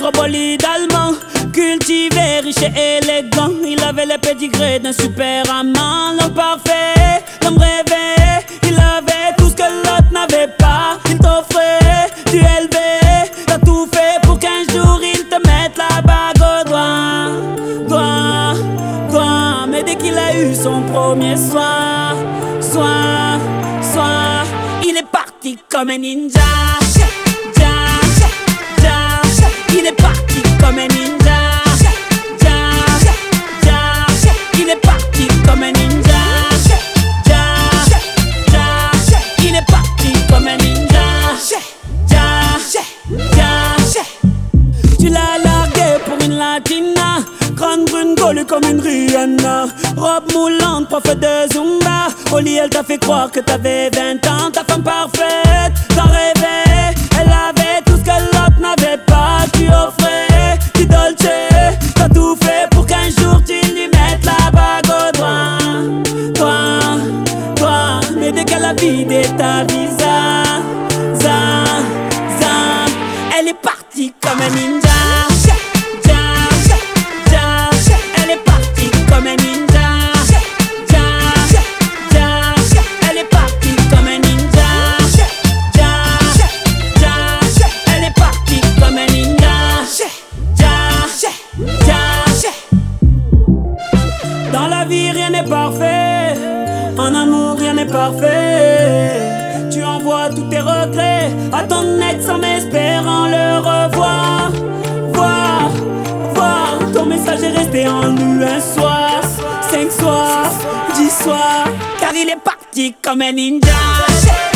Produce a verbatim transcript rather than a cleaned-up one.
gros bolide allemand, cultivé, riche et élégant. Il avait les pédigrés d'un super amant. L'homme parfait, l'homme rêvé. Il avait tout ce que l'autre n'avait pas. Il t'offrait du élevé. T'as tout fait pour qu'un jour il te mette la bague au doigt. Doigt, doigt. Mais dès qu'il a eu son premier soir, soir, soir, il est parti comme un ninja. Il est parti comme un ninja. Ja, ja, il est parti comme un ninja. Ja, ja, il est parti comme un ninja. Ja, ja, tu l'as largué pour une latina, grande brune collée comme une Rihanna, robe moulante, prof de Zumba. Au lit elle t'a fait croire que t'avais vingt ans. Ta femme parfaite, t'en rêvais. Elle avait tout ce que l'autre n'avait pas. Tu offrais du dolce, t'as tout fait pour qu'un jour tu lui mettes la bague au doigt. Toi, toi, mais dès qu'elle a vidé ta visa, za, za, elle est partie comme un ninja. Dans la vie rien n'est parfait, en amour rien n'est parfait. Tu envoies tous tes regrets à ton ex en espérant le revoir. Voir, voir, ton message est resté en nous un soir, cinq soirs, dix soirs, car il est parti comme un ninja.